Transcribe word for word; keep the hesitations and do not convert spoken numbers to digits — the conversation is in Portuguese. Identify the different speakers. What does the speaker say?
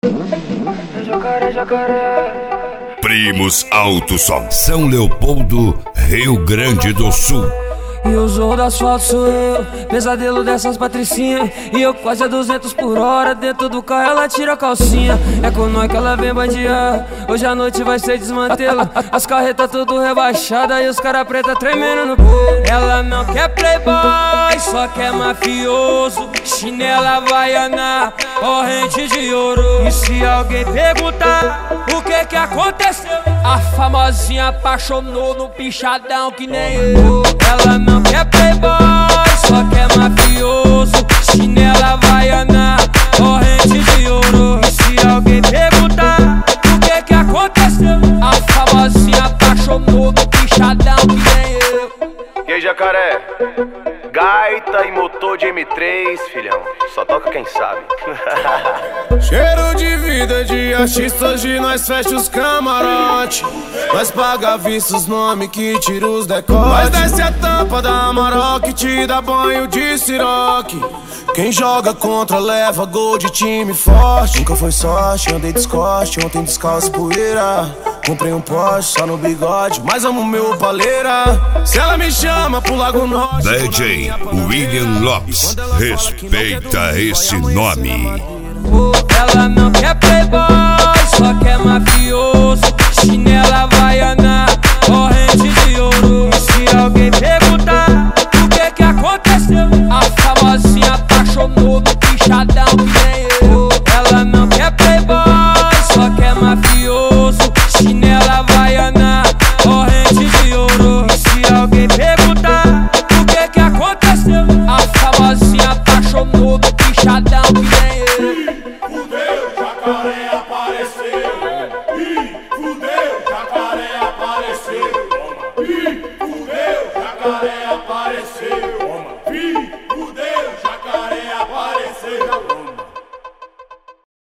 Speaker 1: Jacaré, jacaré.
Speaker 2: Primos Alto Som, São Leopoldo, Rio Grande do Sul.
Speaker 1: E o zorro do asfalto sou eu, pesadelo dessas patricinhas. E eu quase a duzentos por hora, dentro do carro ela tira a calcinha. É com nós que ela vem bandear, hoje a noite vai ser desmantelo. As carretas tudo rebaixadas e os cara preta tremendo no pé. Ela não quer playboy, só quer mafioso. Chinela havaiana, corrente de ouro. E se alguém perguntar o que que aconteceu, a famosinha apaixonou no pichadão que nem eu. Ela não quer playboy, só quer mafioso. Chinela havaiana, corrente de ouro. E se alguém perguntar o que que aconteceu, a famosinha apaixonou no pichadão que nem eu.
Speaker 3: E aí, jacaré? Gaita e motor de M três, filhão. Só toca quem sabe.
Speaker 4: Cheiro de vida de artista, hoje nós fecha os camarote. Nós paga vista os nomes que tira os decotes. Nós desce a tampa da Amarok que te dá banho de siroque. Quem joga contra leva gol de time forte. Nunca foi sorte, andei descoste, ontem descalço poeira. Comprei um Porsche só no bigode, mas amo meu paleira. Se ela me chama pro Lago Norte,
Speaker 2: D J William Lopes, respeita esse nome.
Speaker 1: Ela não quer playboy, só quer mafioso. Chinela havaiana, corrente de ouro. E se alguém perguntar o que que aconteceu, a famosinha apaixonou no pichadão que nem eu. Ela não quer playboy, só quer mafioso. Chinela havaiana, corrente de ouro. E se alguém perguntar o que que aconteceu, a famosinha apaixonou no pichadão que nem eu.
Speaker 5: Fudeu, jacaré apareceu. Ih, fudeu, jacaré apareceu. Ih, fudeu, jacaré